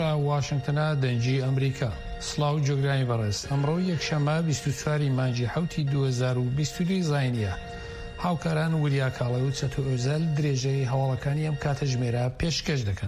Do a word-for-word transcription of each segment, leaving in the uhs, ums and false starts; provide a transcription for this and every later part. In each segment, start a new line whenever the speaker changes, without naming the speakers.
لە واشنگتنە دەنجی ئەمریکا. سڵاو جۆگرانی بەڕێز. ئەمڕۆ یەکشەمە بیست و چواری مانگی حوتی دوو هەزار و بیست و دوو زاینیە. هاوکاران وریا کاڵە و چەتۆ ئۆزەل درێژەی هەواڵەکانی ئەم کاتە ژمێرە پێشکەش دەکەن.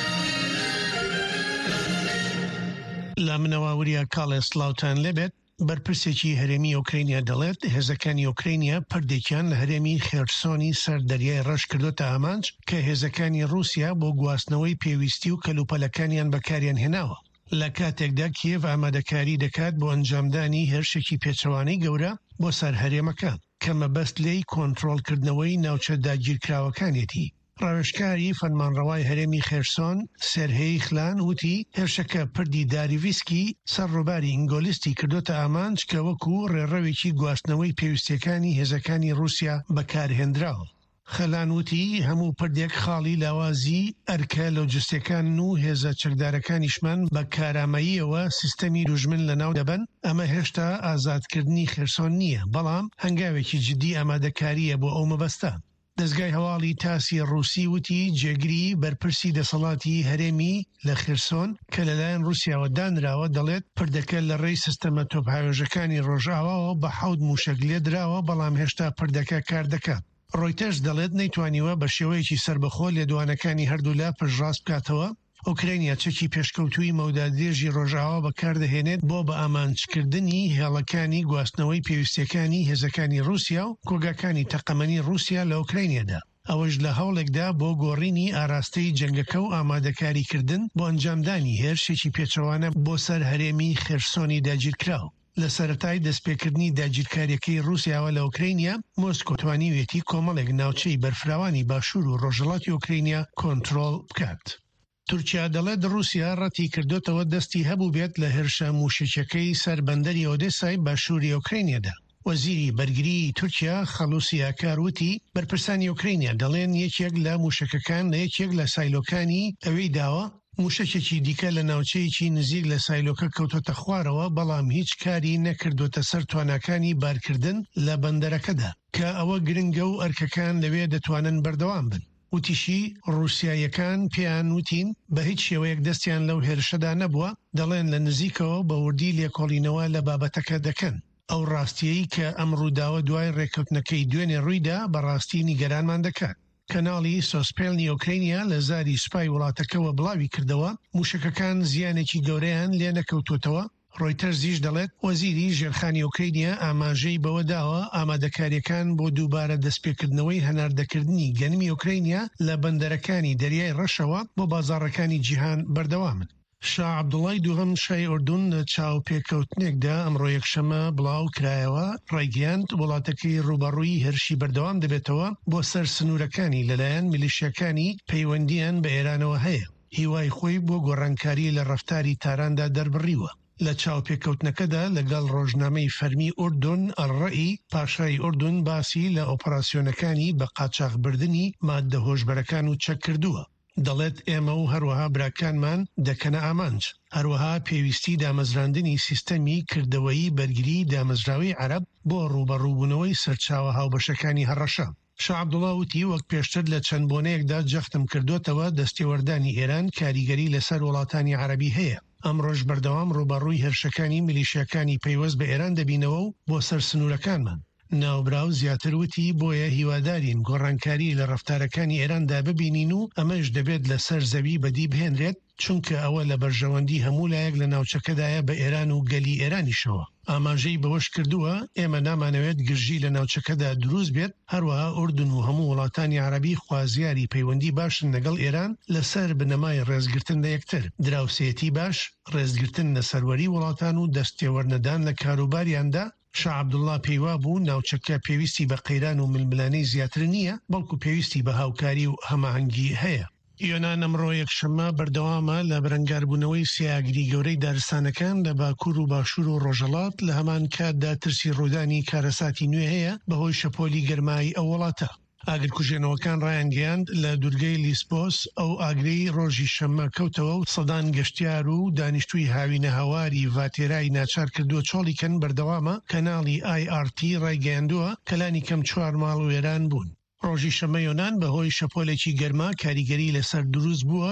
لە منەوە وریا کاڵێ سڵاوتان لەبێت. بەرپرسێکی هەرێمی ئۆکرینیا دەڵێت هێزەکانی ئۆکرینیا پردێکیان لە هەرێمی خێرسۆنی سەر دەریای ڕەش کردوتە ئامانج کە هێزەکانی رووسیا بۆ گواستنەوەی پێویستی و کەلوپەلەکانیان بەکاریان هێناوە. لە کاتێکدا کیێڤ ئامادەکاری دەکات بۆ ئەنجامدانی هێرشێکی پێچەوانەی گەورە بۆ سەر هەرێمەکان کە مەبەست لێی کۆنتڕۆڵکردنەوەی ناوچە داگیرکراوەکانێتی. ڕاوێژکاری فەرمانڕەوای هەرێمی خێرسۆن سێرهێی خلان وتی هێرشەکە پردی داریڤیسکی سەرڕووباری ئینگۆلیستی کردوتە ئامانج کە وەکو ڕێڕەوێکی گواستنەوەی پێویستیەکانی هێزەکانی رووسیا بەکارهێنراوە. خەلان وتی هەموو پردێک خاڵی لاوازی ئەرکە لۆجستیەکان و هێزە چەکدارەکانیشمان بە کارامەییەوە سیستەمی دوژمن لەناو دەبن. ئەمە هێشتا ئازادکردنی خێرسۆن نییە، بەڵام هەنگاوێکی جدی ئامادەکاریە بۆ ئەو مەبەستە. دەستگای هەواڵی تاسی ڕووسی وتی جێگری بەرپرسی دەسەڵاتی هەرێمی لە خێرسۆن کە لەلایەن رووسیاوە دانراوە دەڵێت پردەکە لە ڕێی سیستەمە تۆپهاوێژەکانی ڕۆژاواوە بە حەوت موشک لێدراوە، بەڵام هێشتا پردەکە کار دەکات. ڕۆیتەرز دەڵێت نەیتوانیوە بە شێوەیەکی سربەخۆ لێدوانەکانی هەردوو لا پشتڕاست بکاتەوە. ئۆکرینیا چەکی پێشکەوتووی مەودادێژی ڕۆژاوا بەکاردەهێنێت بۆ بە ئامانجکردنی هێڵەکانی گواستنەوەی پێویستیەکانی هێزەکانی رووسیا و کۆگاکانی تەقەمەنی رووسیا لە ئۆکرینیادا. ئەوەش لە هەوڵێکدا بۆ گۆڕینی ئاراستەی جەنگەکە و ئامادەکاریکردن بۆ ئەنجامدانی هێرشێکی پێچەوانە بۆ سەر هەرێمی خێرسۆنی داگیرکراو. لە سەرەتای دەستپێکردنی داگیرکاریەکەی رووسیاوە لە ئۆکرینیا مۆسکۆ توانیوێتی کۆمەڵێک ناوچەی بەرفراوانی باشوور و ڕۆژهەڵاتی ئۆکرینیا کۆنتڕۆڵ بکات. تورکیا دەڵێت رووسیا ڕەتی کردوتەوە دەستی هەبوو بێت لە هێرشە موشکەکەی سەر بەندەری ئۆدێسای باشووری ئۆکرینیادا. وەزیری بەرگری تورکیا خەلوسی ئاکار وتی بەرپرسانی ئۆکرینیا دەڵێن یەکێک لە موشکەکان لە یەکێک لە سایلۆکانی ئەوەی داوە موشکێکی دیکە لە ناوچەیەکی نزیک لە سایلۆکە کەوتۆتە خوارەوە، بەڵام هیچ کاری نەکردوتە سەر تواناکانی بارکردن لە بەندەرەکەدا کە ئەوە گرنگە و ئەرکەکان لەوێ دەتوانن بەردەوام بن. وتیشی رووسیایەکان پێیان وتین بە هیچ شێوەیەک دەستیان لەو هێرشەدا نەبووە، دەڵێن لە نزیکەوە بە وردی لێکۆڵینەوە لە بابەتەکە دەکەن. ئەو ڕاستیەی کە ئەم ڕووداوە دوای ڕێکەوتنەکەی دوێنێ ڕوویدا بەڕاستی نیگەرانمان دەکات. کەناڵی سۆسپێلنی ئۆکرینیا لە زاری سوپای وڵاتەکەوە بڵاوی کردەوە موشکەکان زیانێکی گەورەیان لێ نەکەوتوتەوە. ڕۆیتەرزیش دەڵێت وەزیری ژێرخانی ئۆکرینیا ئاماژەی بەوە داوە ئامادەکاریەکان بۆ دووبارە دەستپێکردنەوەی هەناردەکردنی گەنمی ئۆکرینیا لە بەندەرەکانی دەریای ڕەشەوە بۆ بازاڕەکانی جیهان بەردەوامن. شاه عەبدوڵای دووهەم شای ئوردون لە چاوپێکەوتنێکدا ئەمڕۆ یەکشەمە بڵاو کرایەوە ڕایگەیاند وڵاتەکەی ڕوبەڕووی هێرشی بەردەوام دەبێتەوە بۆ سەر سنوورەکانی لەلایەن میلیشیەکانی پەیوەندیان بە ئێرانەوە هەیە. هیوای خۆی بۆ گۆڕانکاری لە ڕەفتاری تاراندا دەربڕیوە. لە چاوپێکەوتنەکەدا لەگەڵ ڕۆژنامەی فەرمی ئوردون ئەڕەئی پاشای ئوردون باسی لە ئۆپەراسیۆنەکانی بە قاچاغبردنی ماددە هۆشبەرەکان و چەک کردووە. دەڵێت ئێمە و هەروەها براکانمان دەکەنە ئامانج. هەروەها پێویستی دامەزراندنی سیستەمی کردەوەی بەرگری دامەزراوی عەرەب بۆ ڕوبەڕووبوونەوەی سەرچاوە هاوبەشەکانی هەڕەشە. شاه عەبدوڵا وتی وەک پێشتر لە چەند بۆنەیەکدا جەختم کردوتەوە دەستێوەردانی ئێران کاریگەری لەسەر وڵاتانی عەرەبی هەیە. ئەم ڕۆژ بەردەوام ڕوبەڕووی هێرشەکانی میلیشیەکانی پەیوەست بە ئێران دەبینەوە و بۆ سەر سنوورەکانمان. ناوبراو زیاتر وتی بۆیە هیوادارین گۆڕانکاری لە ڕەفتارەکانی ئێراندا ببینین و ئەمەش دەبێت لە سەر زەوی بەدی بهێنرێت، چونکە ئەوە لە بەرژەوەندی هەموو لایەک لە ناوچەکەدایە بە ئێران و گەلی ئێرانیشەوە. ئاماژەی بەوەش کردووە ئێمە نامانەوێت گرژی لە ناوچەکەدا دروست بێت، هەروەها ئوردون و هەموو وڵاتانی عەرەبی خوازیاری پەیوەندی باشن لەگەڵ ئێران لەسەر بنەمای ڕێزگرتن لە یەکتر، دراوسێتی باش، ڕێزگرتن لە سەروەری وڵاتان و دەستێوەرنەدان لە کاروباریاندا. شاه عەبدوڵا پێیوا بوو ناوچەکە پێویستی بە قەیران و ململانەی زیاتر نییە، بەڵکو پێویستی بە هاوکاری و هەماهەنگی هەیە. یۆنان ئەمڕۆ یەکشەمە بەردەوامە لە بەرەنگاربوونەوەی سیاگری گەورەی دارستانەکان لە باکوور و باشوور و ڕۆژهەڵات لە هەمان کاتدا ترسی ڕوودانی کارەساتی نوێ هەیە بەهۆی شەپۆلی گەرمایی ئەو وڵاتە. ئاگرکوژێنەوەکان ڕایانگەیاند لە دوورگەی لیسبۆس ئەو ئاگرەی ڕۆژی شەممە کەوتەوە و سەدان گەشتیار و دانیشتووی هاوینە هەواری ڤاتێرای ناچار کردووە چۆڵیکەن بەردەوامە. کەناڵی ئای ئار تی ڕایگەیاندووە کەلانی کەم چوار ماڵ و وێران بوون. ڕۆژی شەممە یۆنان بەهۆی شەپۆلێکی گەرما کاریگەری لەسەر دروست بووە